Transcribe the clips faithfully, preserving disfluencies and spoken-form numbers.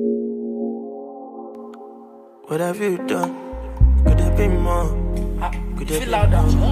What have you done? Could there be more? Could there be more?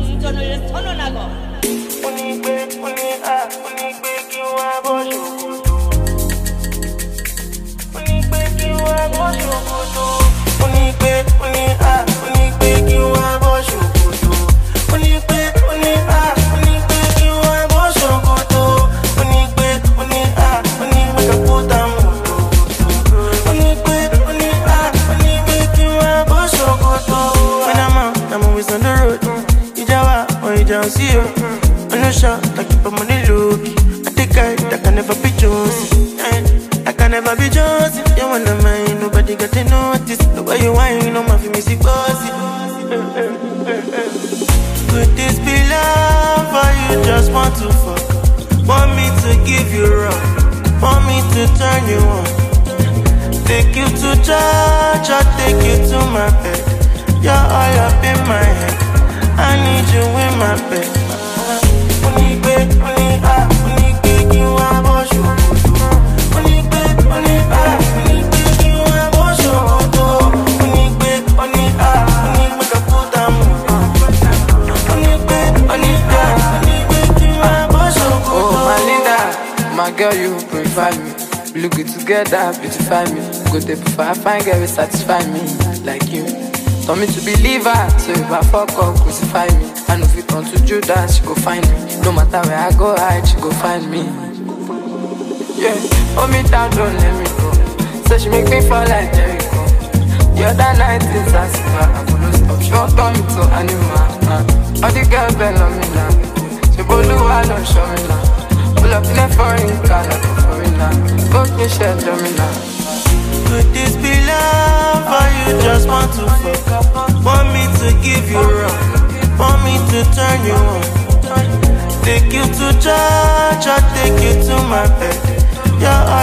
See you. I'm not sure I keep my money low. I think I, I can never be chosen. I can never be chosen. You wanna mind, nobody got to notice. The way you whine, no my music bossy. Could this be love or you just want to fuck? Want me to give you wrong? Want me to turn you on? Take you to church or take you to my bed? You're all up in my head. I need you in my bed. Only bed, only ah, only bed, you are boss. Only bed, only ah, only bed, you are boss. Only bed, only ah, only make a put down. Only bed, only ah, only bed, you are boss. Oh my Linda, my girl, you purify me. We look good together, beautify me. Go there before I find girl, will satisfy me like you. Told me to believe her, so if I fuck up, crucify me. I know if it turn to Judas, she go find me. No matter where I go hide, she go find me. Yeah, hold me down, don't let me go. So she make me fall like Jericho. The other night is a singer, I couldn't stop. She won't turn me to animal. uh. All the girls they love me now. She blue, I don't show me now. Pull up in a foreign car, like a foreigner. Go me share, show me now. Could this be love or you just want to fuck? Want me to give you wrong? Want me to turn you on? Take you to church or take you to my bed? You're all